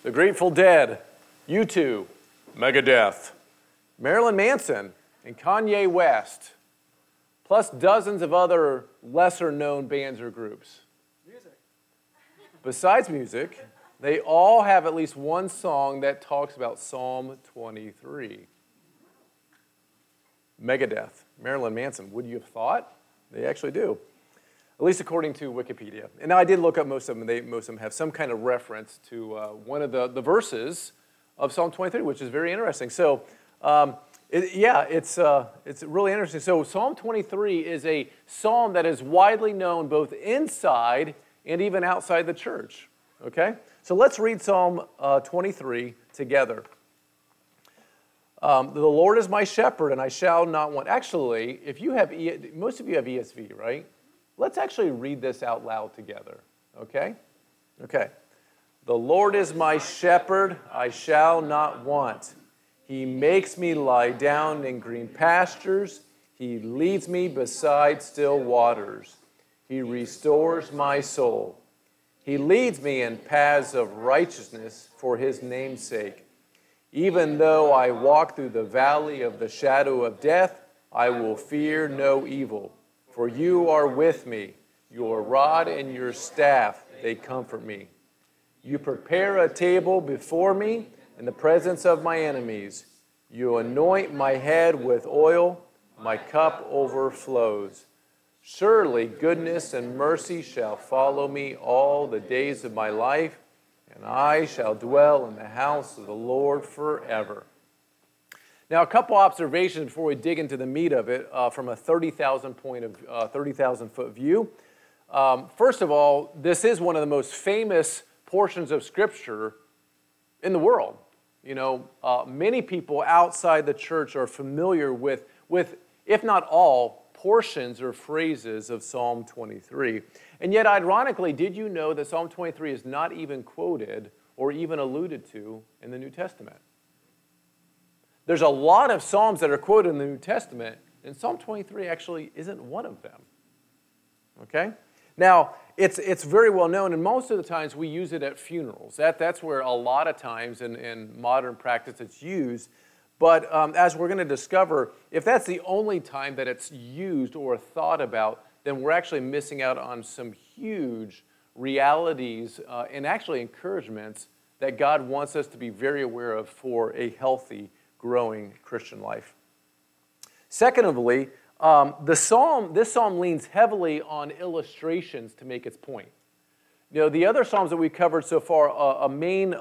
The Grateful Dead, U2, Megadeth, Marilyn Manson, and Kanye West, plus dozens of other lesser-known bands or groups. Music. Besides music, they all have at least one song that talks about Psalm 23. Megadeth, Marilyn Manson, would you have thought? They actually do, at least according to Wikipedia. And now I did look up most of them. Most of them have some kind of reference to one of the verses of Psalm 23, which is very interesting. So, it's really interesting. So Psalm 23 is a psalm that is widely known both inside and even outside the church. Okay? So let's read Psalm 23 together. The Lord is my shepherd, and I shall not want. Actually, if you have, most of you have ESV, right? Let's actually read this out loud together, okay? Okay. The Lord is my shepherd, I shall not want. He makes me lie down in green pastures. He leads me beside still waters. He restores my soul. He leads me in paths of righteousness for his name's sake. Even though I walk through the valley of the shadow of death, I will fear no evil. For you are with me. Your rod and your staff, they comfort me. You prepare a table before me in the presence of my enemies. You anoint my head with oil. My cup overflows. Surely goodness and mercy shall follow me all the days of my life, and I shall dwell in the house of the Lord forever. Now, a couple observations before we dig into the meat of it from a 30,000 foot view. First of all, this is one of the most famous portions of Scripture in the world. You know, many people outside the church are familiar with, if not all, portions or phrases of Psalm 23. And yet, ironically, did you know that Psalm 23 is not even quoted or even alluded to in the New Testament? There's a lot of Psalms that are quoted in the New Testament, and Psalm 23 actually isn't one of them. Okay? Now, it's very well known, and most of the times we use it at funerals. That's where a lot of times in modern practice it's used. But as we're going to discover, if that's the only time that it's used or thought about, then we're actually missing out on some huge realities and actually encouragements that God wants us to be very aware of for a healthy, growing Christian life. Secondly, this psalm leans heavily on illustrations to make its point. You know, the other psalms that we've covered so far, a main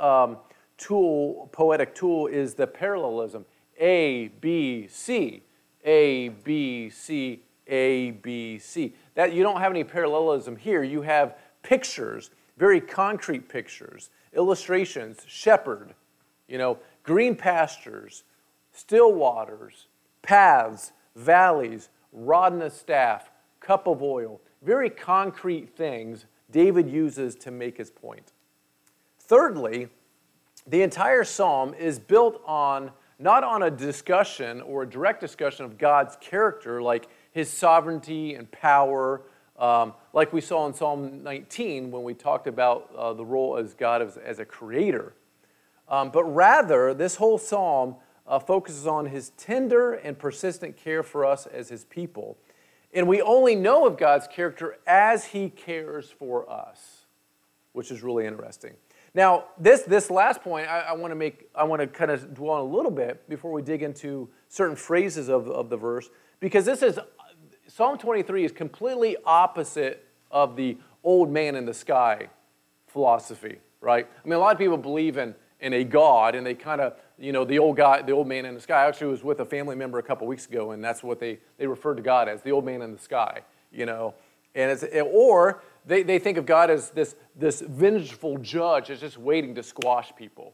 poetic tool is the parallelism. A, B, C. A, B, C, A, B, C. That you don't have any parallelism here. You have pictures, very concrete pictures, illustrations, shepherd, green pastures, still waters, paths, valleys, rod and a staff, cup of oil. Very concrete things David uses to make his point. Thirdly, the entire psalm is built on, not on a discussion or a direct discussion of God's character, like his sovereignty and power, like we saw in Psalm 19 when we talked about the role as God as a creator. But rather, this whole psalm focuses on his tender and persistent care for us as his people. And we only know of God's character as he cares for us, which is really interesting. Now, this last point I want to kind of dwell on a little bit before we dig into certain phrases of the verse, because Psalm 23 is completely opposite of the old man in the sky philosophy, right? I mean, a lot of people believe in a God, and they kind of, the old man in the sky. I actually was with a family member a couple weeks ago, and that's what they referred to God as, the old man in the sky, And or they think of God as this vengeful judge that's just waiting to squash people.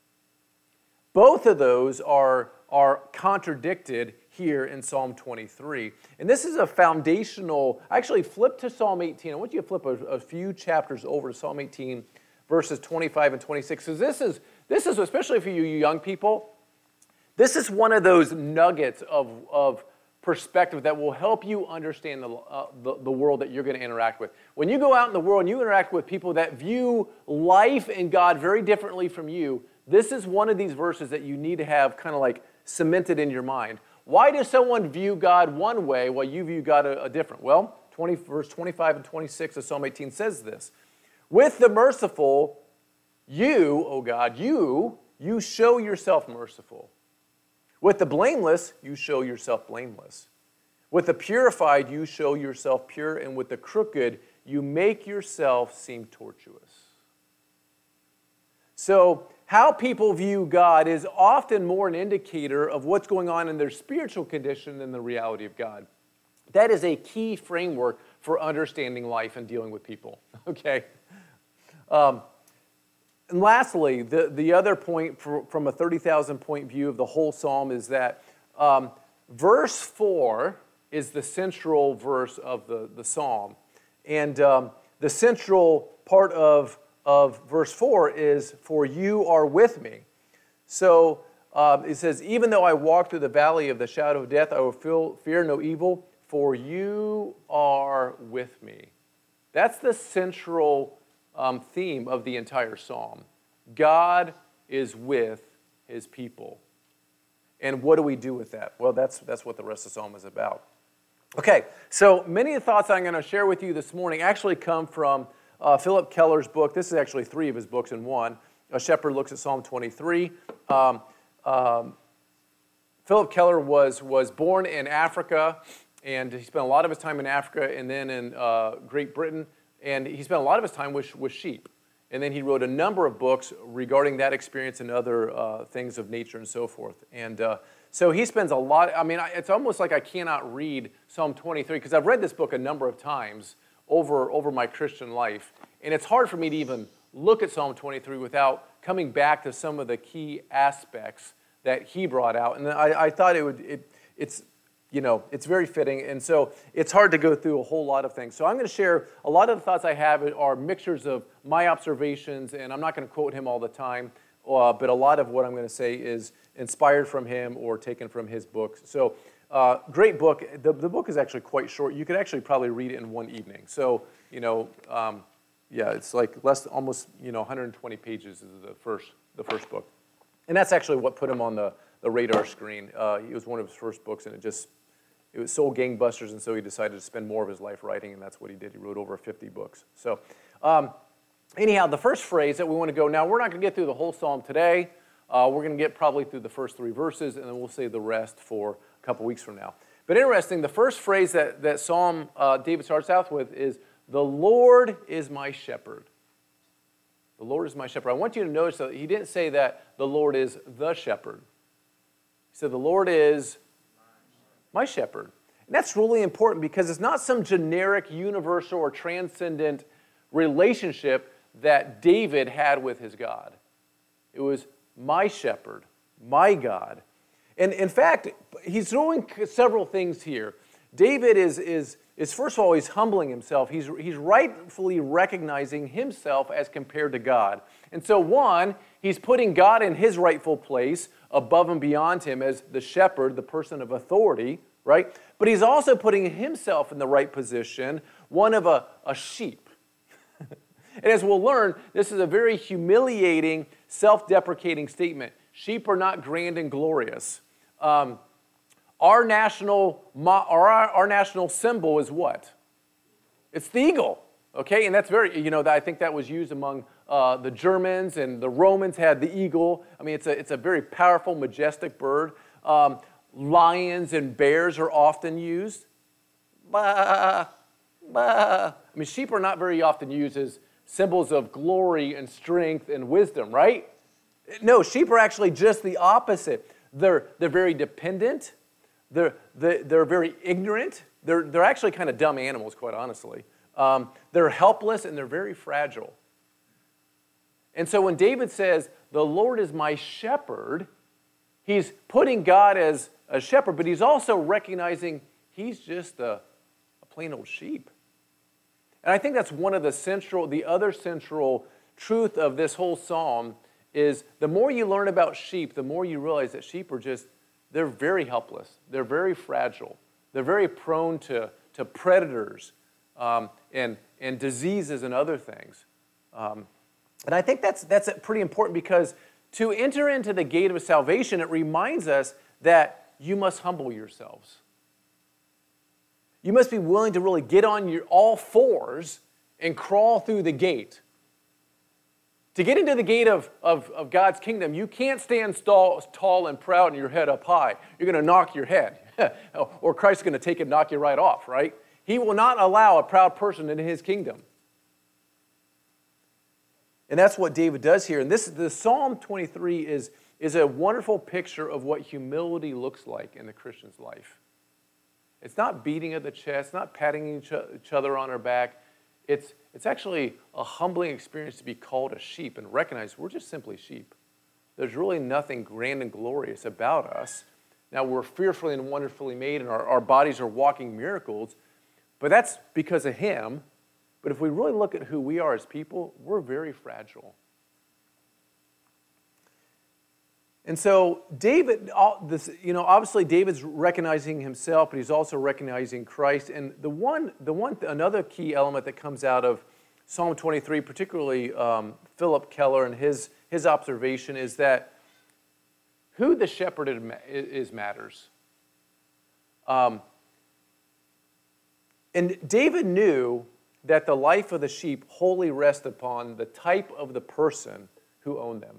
Both of those are contradicted here in Psalm 23. And this is a foundational, actually flip to Psalm 18. I want you to flip a few chapters over to Psalm 18, verses 25 and 26. So this is especially for you young people, this is one of those nuggets of perspective that will help you understand the world that you're going to interact with. When you go out in the world and you interact with people that view life and God very differently from you, this is one of these verses that you need to have kind of like cemented in your mind. Why does someone view God one way while you view God a different? Well, verse 25 and 26 of Psalm 18 says this. With the merciful, you, O God, you show yourself merciful. With the blameless, you show yourself blameless. With the purified, you show yourself pure. And with the crooked, you make yourself seem tortuous. So, how people view God is often more an indicator of what's going on in their spiritual condition than the reality of God. That is a key framework for understanding life and dealing with people, okay? And lastly, the other point from a 30,000 point view of the whole psalm is that verse 4 is the central verse of the psalm. And the central part of verse 4 is, for you are with me. So it says, even though I walk through the valley of the shadow of death, I will fear no evil, for you are with me. That's the central theme of the entire psalm. God is with his people. And what do we do with that? Well, that's what the rest of the psalm is about. Okay, so many of the thoughts I'm going to share with you this morning actually come from Philip Keller's book. This is actually 3 of his books in one. A Shepherd Looks at Psalm 23. Philip Keller was born in Africa, and he spent a lot of his time in Africa and then in Great Britain, and he spent a lot of his time with sheep. And then he wrote a number of books regarding that experience and other things of nature and so forth. And so he spends a lot, it's almost like I cannot read Psalm 23, because I've read this book a number of times over my Christian life. And it's hard for me to even look at Psalm 23 without coming back to some of the key aspects that he brought out. And I thought it's very fitting. And so it's hard to go through a whole lot of things. So I'm going to share a lot of the thoughts I have are mixtures of my observations, and I'm not going to quote him all the time, but a lot of what I'm going to say is inspired from him or taken from his books. So great book. The book is actually quite short. You could actually probably read it in one evening. So, it's like almost 120 pages is the first book. And that's actually what put him on the radar screen. It was one of his first books, and it was sold gangbusters, and so he decided to spend more of his life writing, and that's what he did. He wrote over 50 books. So anyhow, the first phrase that we want to go, now we're not going to get through the whole psalm today. We're going to get probably through the first 3 verses, and then we'll save the rest for a couple weeks from now. But interesting, the first phrase that Psalm David starts out with is, the Lord is my shepherd. The Lord is my shepherd. I want you to notice that he didn't say that the Lord is the shepherd. He said the Lord is my shepherd. And that's really important because it's not some generic, universal, or transcendent relationship that David had with his God. It was my shepherd, my God. And in fact, he's doing several things here. David is first of all, he's humbling himself. He's rightfully recognizing himself as compared to God. And so one, he's putting God in his rightful place above and beyond him as the shepherd, the person of authority, right? But he's also putting himself in the right position, one of a sheep. And as we'll learn, this is a very humiliating, self-deprecating statement. Sheep are not grand and glorious. Our national symbol is what? It's the eagle, okay? And that's very, I think that was used among the Germans, and the Romans had the eagle. I mean, it's a very powerful, majestic bird. Lions and bears are often used. Bah, bah. I mean, sheep are not very often used as symbols of glory and strength and wisdom, right? No, sheep are actually just the opposite. They're very dependent. They're very ignorant. They're actually kind of dumb animals, quite honestly. They're helpless and they're very fragile. And so when David says, the Lord is my shepherd, he's putting God as a shepherd, but he's also recognizing he's just a plain old sheep. And I think that's one of the other central truth of this whole psalm is the more you learn about sheep, the more you realize that sheep are they're very helpless. They're very fragile. They're very prone to predators and diseases and other things. And I think that's pretty important because to enter into the gate of salvation, it reminds us that you must humble yourselves. You must be willing to really get on your all fours and crawl through the gate. To get into the gate of God's kingdom, you can't stand tall and proud and your head up high. You're going to knock your head. Or Christ's going to take it and knock you right off, right? He will not allow a proud person into his kingdom. And that's what David does here. And the Psalm 23 is a wonderful picture of what humility looks like in the Christian's life. It's not beating of the chest, not patting each other on our back. It's actually a humbling experience to be called a sheep and recognize we're just simply sheep. There's really nothing grand and glorious about us. Now, we're fearfully and wonderfully made, and our bodies are walking miracles, but that's because of him. But if we really look at who we are as people, we're very fragile. And so David, obviously David's recognizing himself, but he's also recognizing Christ. And another key element that comes out of Psalm 23, particularly Philip Keller and his observation, is that who the shepherd is matters. And David knew that the life of the sheep wholly rests upon the type of the person who owned them.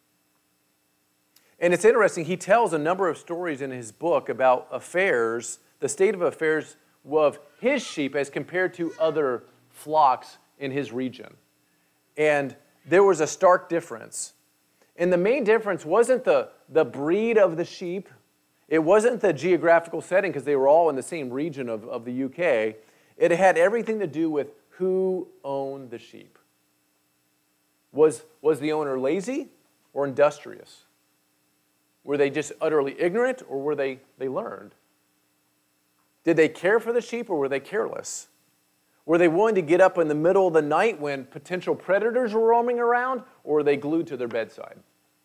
And it's interesting, he tells a number of stories in his book about affairs, the state of affairs of his sheep as compared to other flocks in his region. And there was a stark difference. And the main difference wasn't the breed of the sheep. It wasn't the geographical setting, because they were all in the same region of the UK. It had everything to do with who owned the sheep. Was the owner lazy or industrious? Were they just utterly ignorant, or were they learned? Did they care for the sheep, or were they careless? Were they willing to get up in the middle of the night when potential predators were roaming around, or were they glued to their bedside?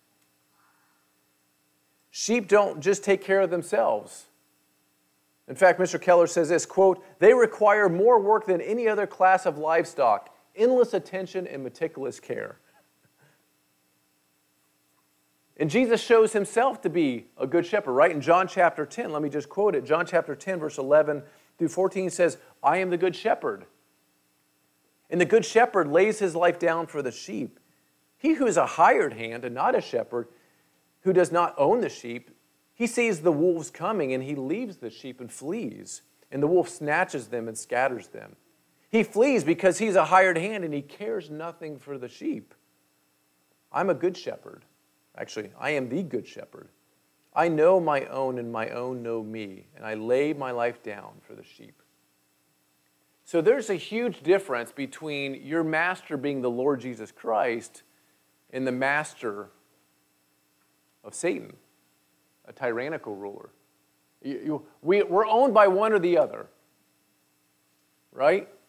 Sheep don't just take care of themselves. In fact, Mr. Keller says this, quote, "They require more work than any other class of livestock, endless attention and meticulous care." And Jesus shows himself to be a good shepherd, right? In John chapter 10, let me just quote it. John chapter 10, verse 11 through 14 says, "I am the good shepherd. And the good shepherd lays his life down for the sheep. He who is a hired hand and not a shepherd, who does not own the sheep, he sees the wolves coming and he leaves the sheep and flees. And the wolf snatches them and scatters them. He flees because he's a hired hand and he cares nothing for the sheep. I'm a good shepherd. Actually, I am the good shepherd. I know my own and my own know me, and I lay my life down for the sheep." So there's a huge difference between your master being the Lord Jesus Christ and the master of Satan, a tyrannical ruler. We're owned by one or the other, right?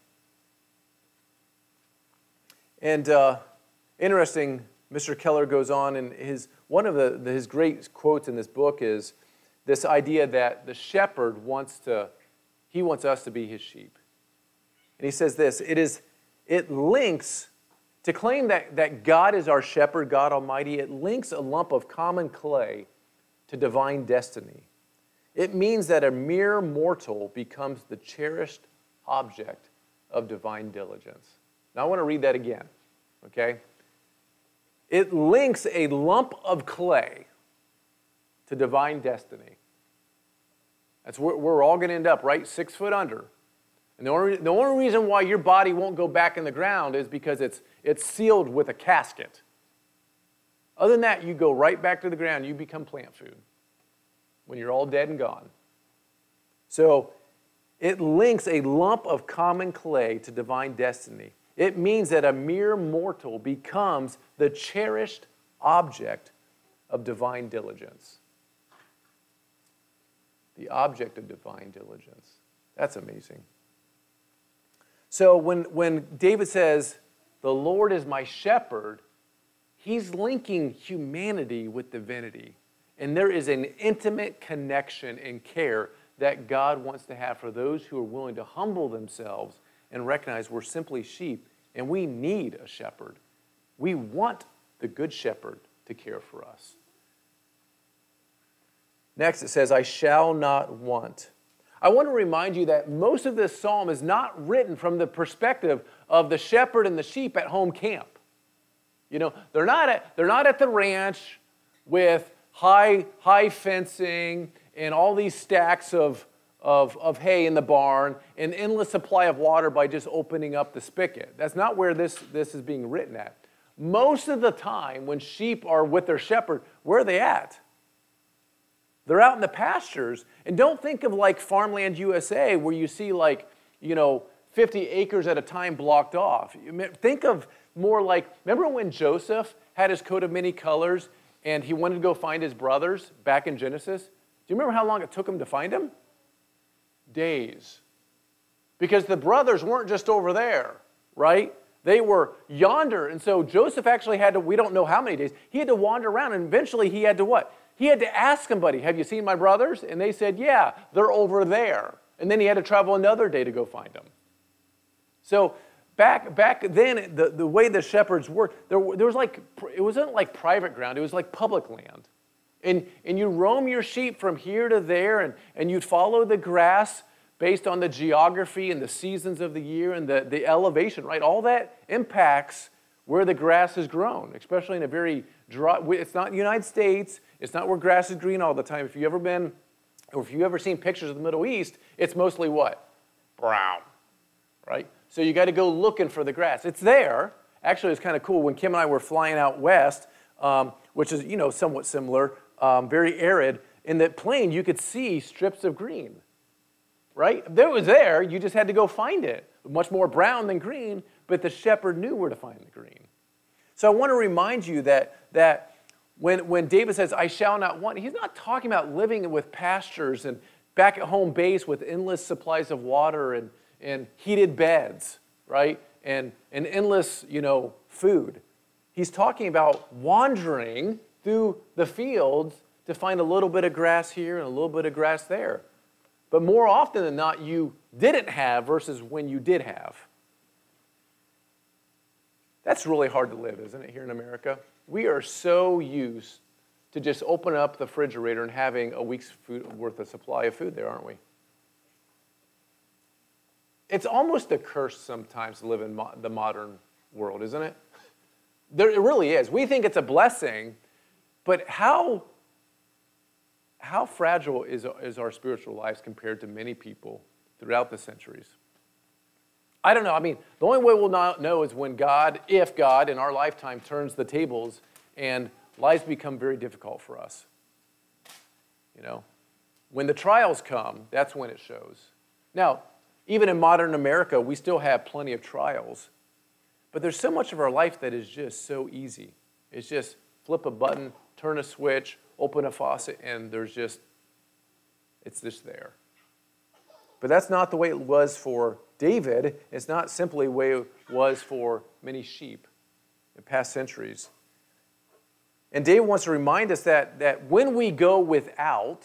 And interesting, Mr. Keller goes on, and one of his great quotes in this book is this idea that the shepherd wants us to be his sheep. And he says this, it links, to claim that God is our shepherd, God Almighty, it links a lump of common clay to divine destiny. It means that a mere mortal becomes the cherished object of divine diligence. Now I want to read that again, okay? It links a lump of clay to divine destiny. That's where we're all going to end up, right? 6 foot under. And the only reason why your body won't go back in the ground is because it's sealed with a casket. Other than that, you go right back to the ground. You become plant food when you're all dead and gone. So it links a lump of common clay to divine destiny. It means that a mere mortal becomes the cherished object of divine diligence. The object of divine diligence. That's amazing. So when David says, "The Lord is my shepherd," he's linking humanity with divinity. And there is an intimate connection and care that God wants to have for those who are willing to humble themselves and recognize we're simply sheep and we need a shepherd. We want the good shepherd to care for us. Next, it says, I shall not want. I want to remind you that most of this psalm is not written from the perspective of the shepherd and the sheep at home camp. You know, they're not at the ranch with high fencing and all these stacks of hay in the barn, an endless supply of water by just opening up the spigot. That's not where this is being written at. Most of the time when sheep are with their shepherd, where are they at? They're out in the pastures. And don't think of like Farmland USA where you see 50 acres at a time blocked off. Think of more like, remember when Joseph had his coat of many colors and he wanted to go find his brothers back in Genesis? Do you remember how long it took him to find them? Days. Because the brothers weren't just over there, right? They were yonder. And so Joseph actually had to, we don't know how many days, he had to wander around, and eventually he had to what? He had to ask somebody, have you seen my brothers? And they said, yeah, they're over there. And then he had to travel another day to go find them. So back then, the way the shepherds worked, there was like, it wasn't like private ground, it was like public land. And you roam your sheep from here to there, and you'd follow the grass based on the geography and the seasons of the year and the elevation, right? All that impacts where the grass is grown, especially in a very dry, it's not the United States, it's not where grass is green all the time. If you've ever been, or if you've ever seen pictures of the Middle East, it's mostly what? Brown, right? So you got to go looking for the grass. It's there. Actually, it's kind of cool. When Kim and I were flying out west, which is, somewhat similar, very arid, in that plane, you could see strips of green, right? If it was there, you just had to go find it. Much more brown than green, but the shepherd knew where to find the green. So I want to remind you that when David says, I shall not want, he's not talking about living with pastures and back at home base with endless supplies of water and heated beds, right? And endless, food. He's talking about wandering through the fields to find a little bit of grass here and a little bit of grass there. But more often than not, you didn't have versus when you did have. That's really hard to live, isn't it, here in America? We are so used to just open up the refrigerator and having a week's food worth of supply of food there, aren't we? It's almost a curse sometimes to live in the modern world, isn't it? It really is. We think it's a blessing, but how fragile is our spiritual lives compared to many people throughout the centuries? I don't know. I mean, the only way we'll not know is when if God in our lifetime turns the tables and lives become very difficult for us. When the trials come, that's when it shows. Now, even in modern America, we still have plenty of trials. But there's so much of our life that is just so easy. It's just flip a button, turn a switch, open a faucet, and it's just there. But that's not the way it was for David. It's not simply the way it was for many sheep in past centuries. And David wants to remind us that when we go without,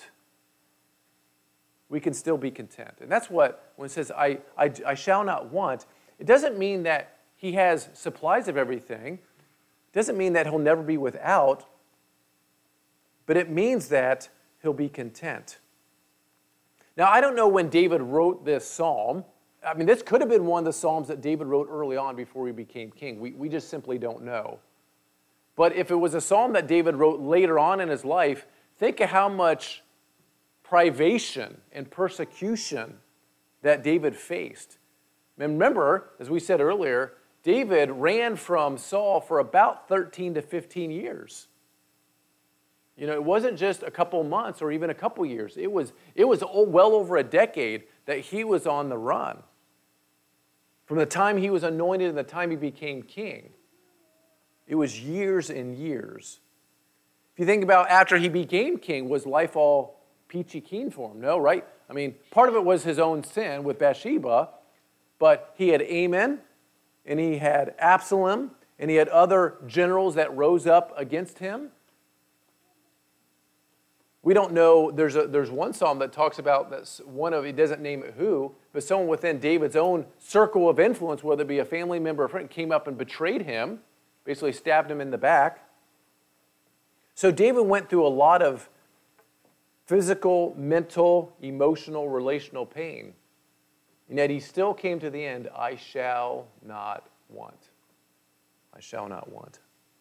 we can still be content. And that's what, when it says, I shall not want, it doesn't mean that he has supplies of everything. It doesn't mean that he'll never be without. But it means that he'll be content. Now, I don't know when David wrote this psalm. I mean, this could have been one of the psalms that David wrote early on before he became king. We just simply don't know. But if it was a psalm that David wrote later on in his life, think of how much privation and persecution that David faced. And remember, as we said earlier, David ran from Saul for about 13 to 15 years. It wasn't just a couple months or even a couple years. It was well over a decade that he was on the run. From the time he was anointed and the time he became king. It was years and years. If you think about after he became king, was life all peachy keen for him? No, right? I mean, part of it was his own sin with Bathsheba, but he had Amon, and he had Absalom, and he had other generals that rose up against him. We don't know, there's one psalm that talks about that one of, it doesn't name it who, but someone within David's own circle of influence, whether it be a family member or friend, came up and betrayed him, basically stabbed him in the back. So David went through a lot of physical, mental, emotional, relational pain. And yet he still came to the end, I shall not want. I shall not want.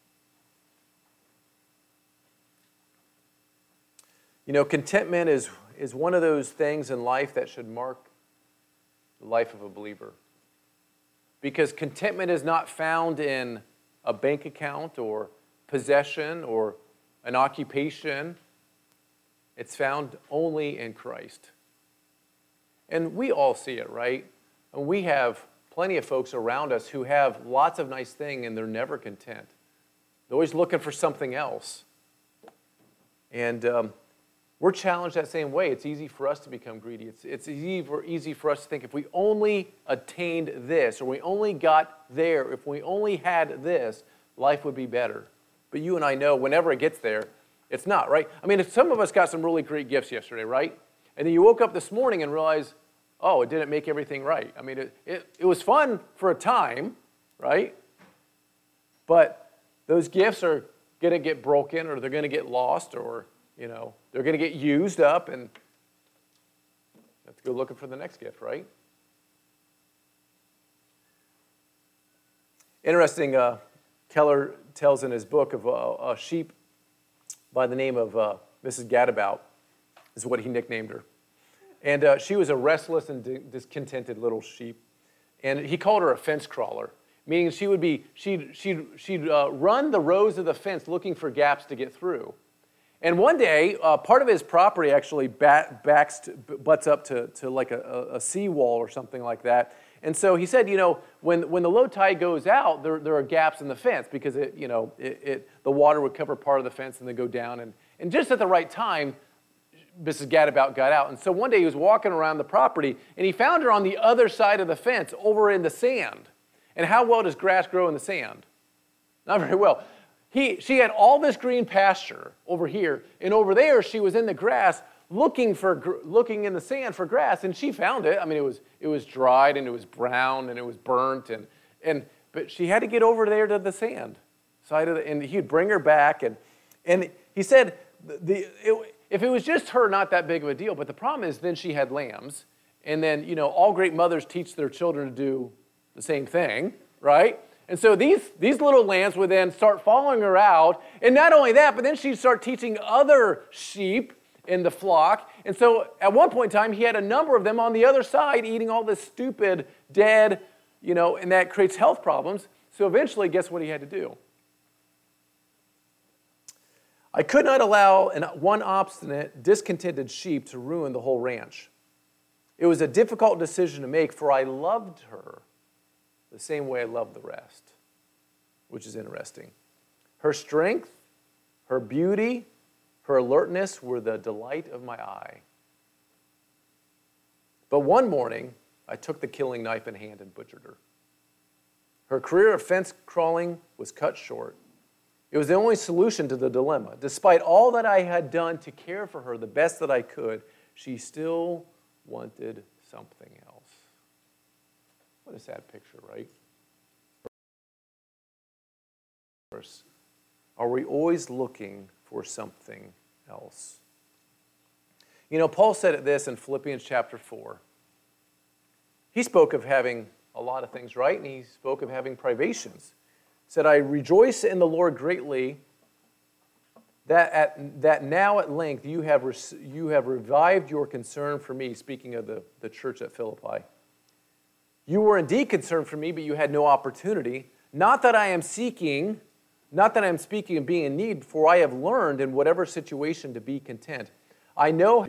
You know, contentment is one of those things in life that should mark the life of a believer. Because contentment is not found in a bank account or possession or an occupation. It's found only in Christ. And we all see it, right? And we have plenty of folks around us who have lots of nice things and they're never content. They're always looking for something else. And we're challenged that same way. It's easy for us to become greedy. It's easy for us to think if we only attained this, or we only got there, if we only had this, life would be better. But you and I know whenever it gets there, it's not, right? I mean, some of us got some really great gifts yesterday, right? And then you woke up this morning and realized, oh, it didn't make everything right. I mean, it was fun for a time, right? But those gifts are going to get broken, or they're going to get lost, or they're going to get used up, and you have to go looking for the next gift, right? Interesting, Keller tells in his book of a sheep by the name of Mrs. Gadabout, is what he nicknamed her. And she was a restless and discontented little sheep. And he called her a fence crawler, meaning she'd run the rows of the fence looking for gaps to get through. And one day, part of his property actually butts up to like a seawall or something like that. And so he said, when the low tide goes out, there are gaps in the fence because the water would cover part of the fence and then go down. And just at the right time, Mrs. Gadabout got out. And so one day he was walking around the property and he found her on the other side of the fence over in the sand. And how well does grass grow in the sand? Not very well. She had all this green pasture over here, and over there she was in the grass looking in the sand for grass, and she found it. I mean, it was dried and it was brown and it was burnt, but she had to get over there to the sand side of and he'd bring her back, and he said if it was just her, not that big of a deal. But the problem is then she had lambs, and then all great mothers teach their children to do the same thing, right? And so these little lambs would then start following her out. And not only that, but then she'd start teaching other sheep in the flock. And so at one point in time, he had a number of them on the other side eating all this stupid, dead, and that creates health problems. So eventually, guess what he had to do? I could not allow one obstinate, discontented sheep to ruin the whole ranch. It was a difficult decision to make, for I loved her the same way I love the rest, which is interesting. Her strength, her beauty, her alertness were the delight of my eye. But one morning, I took the killing knife in hand and butchered her. Her career of fence crawling was cut short. It was the only solution to the dilemma. Despite all that I had done to care for her the best that I could, she still wanted something else. What a sad picture, right? Are we always looking for something else? Paul said this in Philippians chapter 4. He spoke of having a lot of things right, and he spoke of having privations. He said, I rejoice in the Lord greatly that now at length you have revived your concern for me, speaking of the church at Philippi. You were indeed concerned for me, but you had no opportunity. Not that I am speaking of being in need, for I have learned in whatever situation to be content. I know how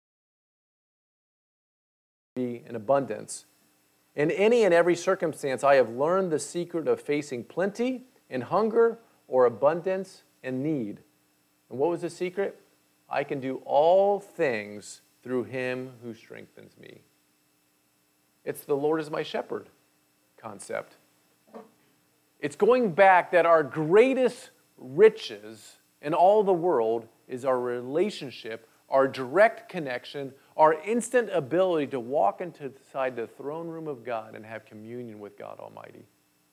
to be in abundance. In any and every circumstance, I have learned the secret of facing plenty and hunger, or abundance and need. And what was the secret? I can do all things through him who strengthens me. It's the Lord is my shepherd concept. It's going back that our greatest riches in all the world is our relationship, our direct connection, our instant ability to walk inside the throne room of God and have communion with God Almighty.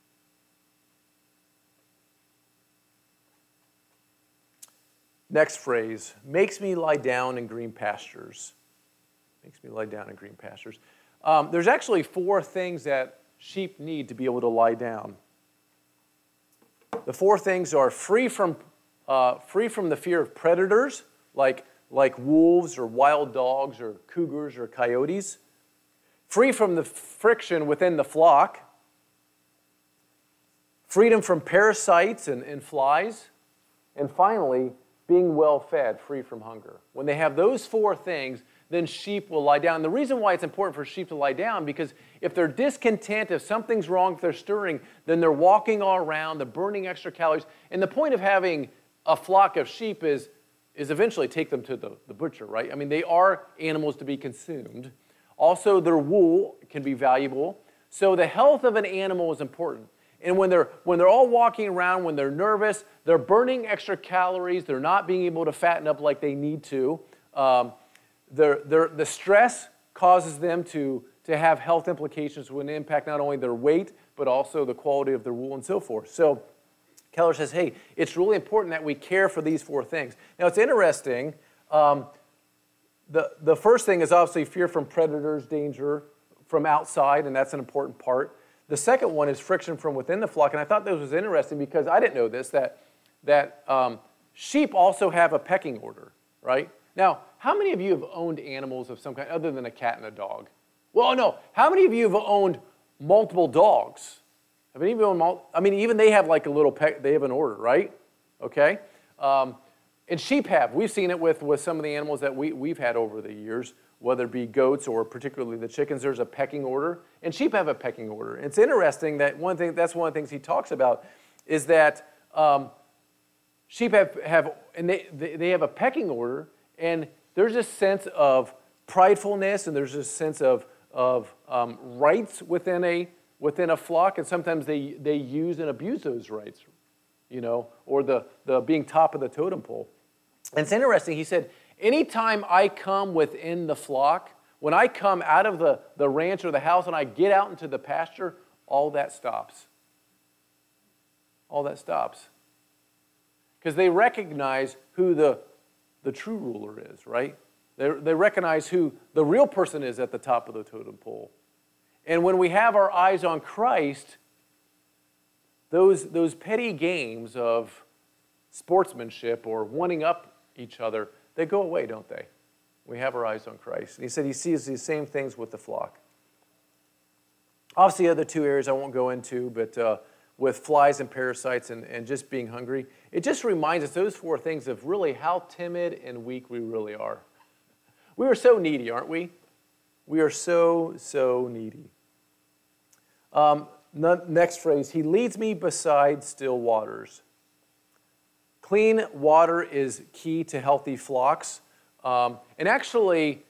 Next phrase, makes me lie down in green pastures. Makes me lie down in green pastures. There's actually 4 things that sheep need to be able to lie down. The 4 things are free from the fear of predators, like wolves or wild dogs or cougars or coyotes. Free from the friction within the flock. Freedom from parasites and flies. And finally, being well fed, free from hunger. When they have those 4 things, then sheep will lie down. And the reason why it's important for sheep to lie down, because if they're discontent, if something's wrong, if they're stirring, then they're walking all around, they're burning extra calories. And the point of having a flock of sheep is eventually take them to the butcher, right? I mean, they are animals to be consumed. Also, their wool can be valuable. So the health of an animal is important. And when they're all walking around, when they're nervous, they're burning extra calories, they're not being able to fatten up like they need to. The stress causes them to have health implications when they impact not only their weight, but also the quality of their wool and so forth. So Keller says, hey, it's really important that we care for these 4 things. Now, it's interesting. The first thing is obviously fear from predators, danger from outside, and that's an important part. The second one is friction from within the flock, and I thought this was interesting because I didn't know this, that sheep also have a pecking order, right? Now, how many of you have owned animals of some kind other than a cat and a dog? Well, no. How many of you have owned multiple dogs? Have any of you owned even they have like a little they have an order, right? Okay? And sheep have. We've seen it with some of the animals that we've had over the years, whether it be goats or particularly the chickens. There's a pecking order, and sheep have a pecking order. It's interesting that that's one of the things he talks about is that sheep have and they have a pecking order, and there's a sense of pridefulness, and there's a sense of rights within a flock, and sometimes they use and abuse those rights, or the being top of the totem pole. And it's interesting. He said, anytime I come within the flock, when I come out of the ranch or the house and I get out into the pasture, all that stops. All that stops. Because they recognize who the true ruler is, right? They recognize who the real person is at the top of the totem pole. And when we have our eyes on Christ, those petty games of sportsmanship or wanting up each other, they go away, don't they? We have our eyes on Christ. And he said he sees these same things with the flock. Obviously, the other 2 areas I won't go into, but with flies and parasites and just being hungry, it just reminds us, those 4 things, of really how timid and weak we really are. We are so needy, aren't we? We are so, so needy. Next phrase, he leads me beside still waters. Clean water is key to healthy flocks. And actually,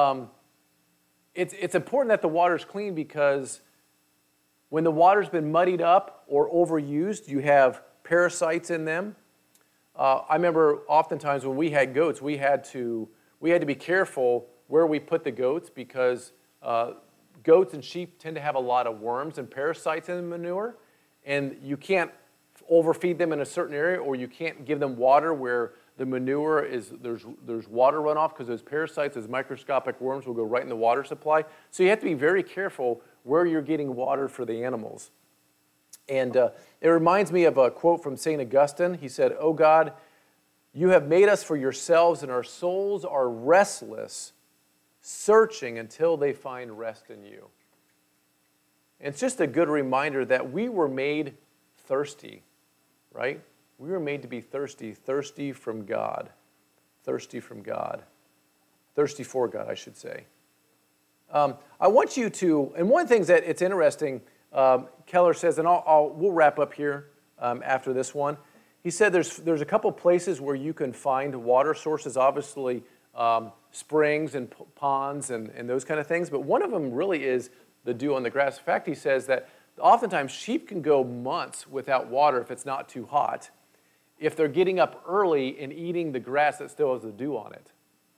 it's important that the water is clean because when the water's been muddied up or overused, you have parasites in them. I remember oftentimes when we had goats, we had to be careful where we put the goats because goats and sheep tend to have a lot of worms and parasites in the manure, and you can't overfeed them in a certain area, or you can't give them water where the manure is, there's water runoff, because those parasites, those microscopic worms, will go right in the water supply. So you have to be very careful where you're getting water for the animals. And it reminds me of a quote from St. Augustine. He said, "O God, you have made us for yourselves, and our souls are restless, searching until they find rest in you." And it's just a good reminder that we were made thirsty, right? We were made to be thirsty from God. Thirsty from God. Thirsty for God, I should say. I want you to, and one of the things that it's interesting, Keller says, and we'll wrap up here after this one. He said there's a couple places where you can find water sources, obviously springs and ponds and those kind of things, but one of them really is the dew on the grass. In fact, he says that oftentimes sheep can go months without water if it's not too hot, if they're getting up early and eating the grass that still has the dew on it.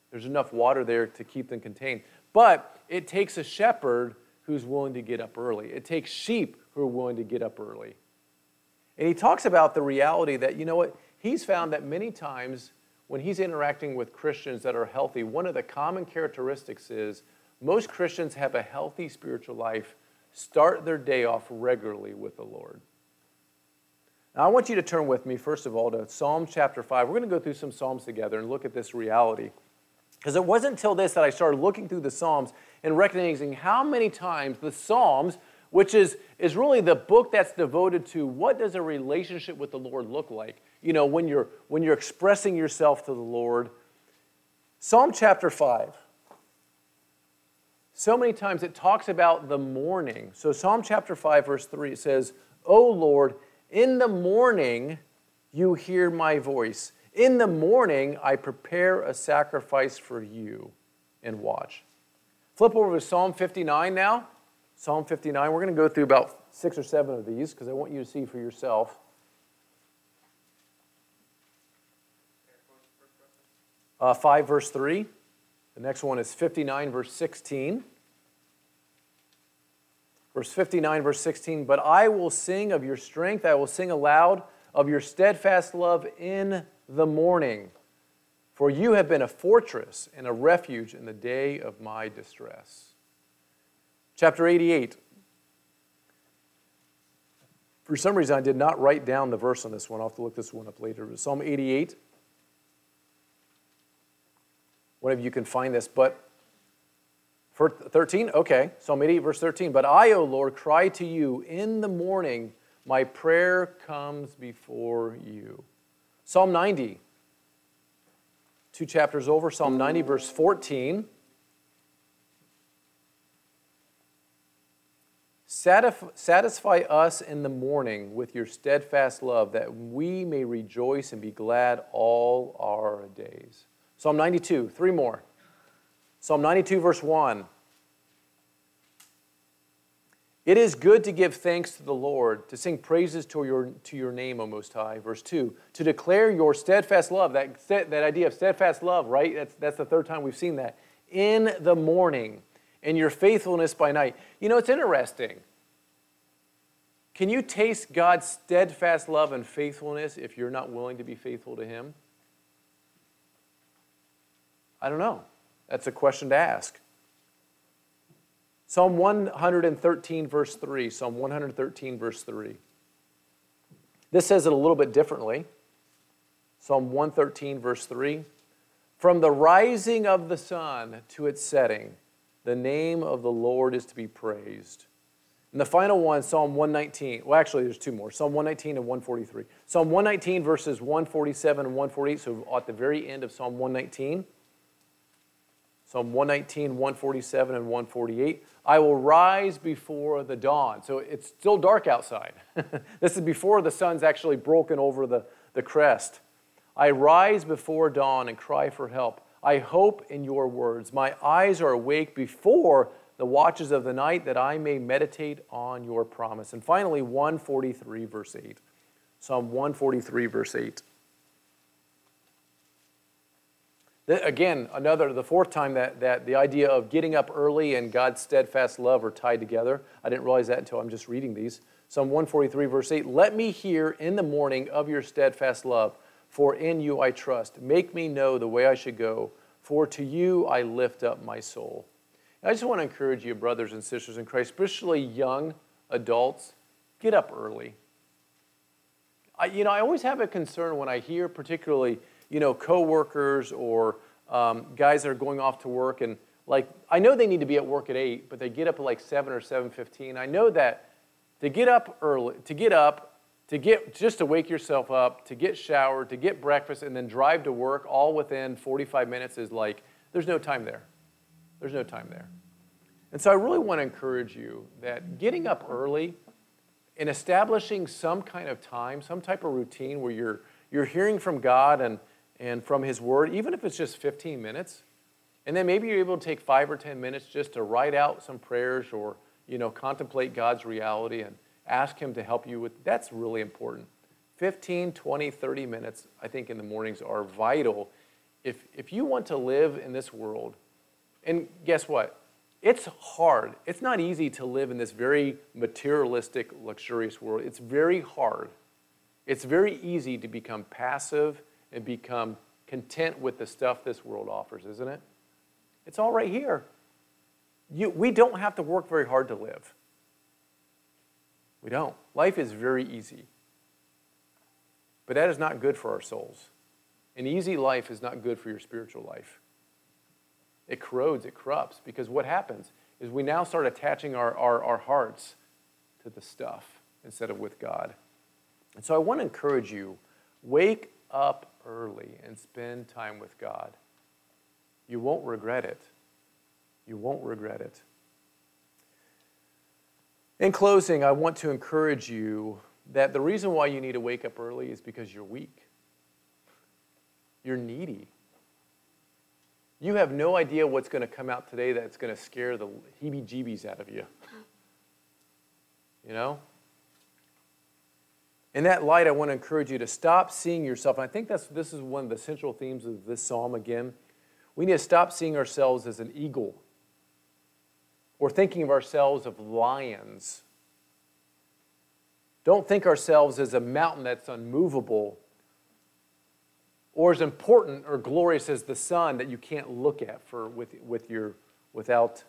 There's enough water there to keep them contained. But it takes a shepherd who's willing to get up early. It takes sheep who are willing to get up early. And he talks about the reality that, you know what, he's found that many times when he's interacting with Christians that are healthy, one of the common characteristics is most Christians have a healthy spiritual life, start their day off regularly with the Lord. Now, I want you to turn with me, first of all, to Psalm chapter 5. We're going to go through some Psalms together and look at this reality. Because it wasn't until this that I started looking through the Psalms and recognizing how many times the Psalms, which is really the book that's devoted to what does a relationship with the Lord look like, you know, when you're expressing yourself to the Lord. Psalm chapter 5. So many times it talks about the morning. So Psalm chapter 5, verse 3, it says, "O Lord, in the morning you hear my voice. In the morning I prepare a sacrifice for you," and watch. Flip over to Psalm 59 now. Psalm 59. We're going to go through about 6 or 7 of these because I want you to see for yourself. 5 verse 3. The next one is 59 verse 16. Verse 59 verse 16. "But I will sing of your strength. I will sing aloud of your steadfast love in the morning. For you have been a fortress and a refuge in the day of my distress." Chapter 88. For some reason, I did not write down the verse on this one. I'll have to look this one up later. Psalm 88. One of you can find this, but for 13? Okay, Psalm 88, verse 13. "But I, O Lord, cry to you in the morning. My prayer comes before you." Psalm 90. 2 chapters over, Psalm 90, verse 14. "Satisfy us in the morning with your steadfast love, that we may rejoice and be glad all our days." Psalm 92, 3 more. Psalm 92, verse 1. "It is good to give thanks to the Lord, to sing praises to your name, O Most High." Verse 2, "To declare your steadfast love," that idea of steadfast love, right? That's the third time we've seen that. "In the morning, and your faithfulness by night." You know, it's interesting. Can you taste God's steadfast love and faithfulness if you're not willing to be faithful to Him? I don't know. That's a question to ask. Psalm 113, verse 3. Psalm 113, verse 3. This says it a little bit differently. Psalm 113, verse 3. "From the rising of the sun to its setting, the name of the Lord is to be praised." And the final one, Psalm 119. Well, actually, there's 2 more. Psalm 119 and 143. Psalm 119, verses 147 and 148. So at the very end of Psalm 119. Psalm 119, 147, and 148. "I will rise before the dawn." So it's still dark outside. This is before the sun's actually broken over the crest. "I rise before dawn and cry for help. I hope in your words. My eyes are awake before the watches of the night, that I may meditate on your promise." And finally, 143, verse 8. Psalm 143, verse 8. Again, the fourth time that the idea of getting up early and God's steadfast love are tied together. I didn't realize that until I'm just reading these. Psalm 143, verse 8. "Let me hear in the morning of your steadfast love, for in you I trust. Make me know the way I should go, for to you I lift up my soul." I just want to encourage you, brothers and sisters in Christ, especially young adults, get up early. I always have a concern when I hear particularly coworkers or guys that are going off to work, and I know they need to be at work at 8, but they get up at 7 or 7:15. I know that to get up early, just to wake yourself up, to get showered, to get breakfast, and then drive to work all within 45 minutes is there's no time there. There's no time there. And so I really want to encourage you that getting up early and establishing some kind of time, some type of routine where you're hearing from God and from His Word, even if it's just 15 minutes, and then maybe you're able to take 5 or 10 minutes just to write out some prayers or contemplate God's reality and ask Him to help you with. That's really important. 15, 20, 30 minutes, I think, in the mornings are vital if you want to live in this world, and guess what? It's hard. It's not easy to live in this very materialistic, luxurious world. It's very hard. It's very easy to become passive and become content with the stuff this world offers, isn't it? It's all right here. We don't have to work very hard to live. We don't. Life is very easy. But that is not good for our souls. An easy life is not good for your spiritual life. It corrodes, it corrupts, because what happens is we now start attaching our hearts to the stuff instead of with God. And so I want to encourage you, wake up early and spend time with God. You won't regret it. You won't regret it. In closing, I want to encourage you that the reason why you need to wake up early is because you're weak. You're needy. You have no idea what's going to come out today that's going to scare the heebie-jeebies out of you. You know? In that light, I want to encourage you to stop seeing yourself, and I think this is one of the central themes of this psalm again. We need to stop seeing ourselves as an eagle or thinking of ourselves as lions. Don't think ourselves as a mountain that's unmovable or as important or glorious as the sun that you can't look at without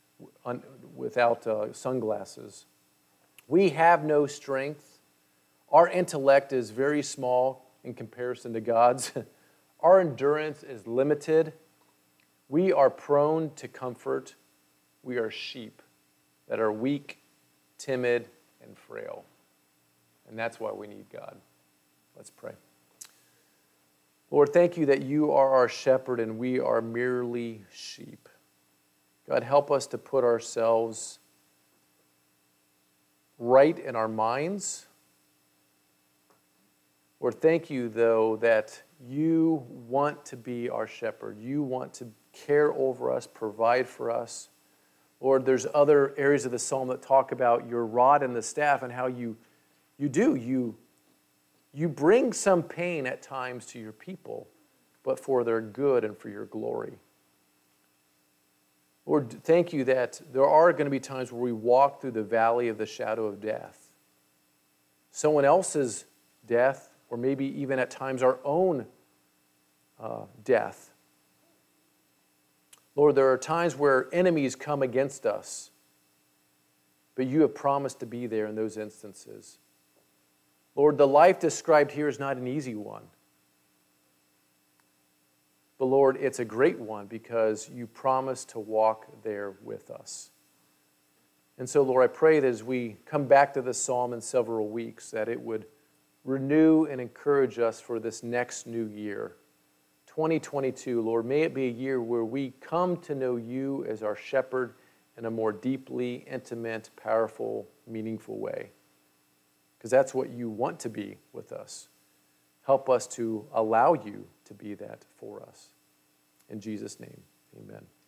sunglasses. We have no strength. Our intellect is very small in comparison to God's. Our endurance is limited. We are prone to comfort. We are sheep that are weak, timid, and frail. And that's why we need God. Let's pray. Lord, thank you that you are our shepherd and we are merely sheep. God, help us to put ourselves right in our minds. Lord, thank you, though, that you want to be our shepherd. You want to care over us, provide for us. Lord, there's other areas of the psalm that talk about your rod and the staff and how you bring some pain at times to your people, but for their good and for your glory. Lord, thank you that there are going to be times where we walk through the valley of the shadow of death. Someone else's death, or maybe even at times our own death. Lord, there are times where enemies come against us, but you have promised to be there in those instances. Lord, the life described here is not an easy one. But Lord, it's a great one because you promised to walk there with us. And so, Lord, I pray that as we come back to this psalm in several weeks, that it would renew and encourage us for this next new year. 2022, Lord, may it be a year where we come to know you as our shepherd in a more deeply intimate, powerful, meaningful way. Because that's what you want to be with us. Help us to allow you to be that for us. In Jesus' name, amen.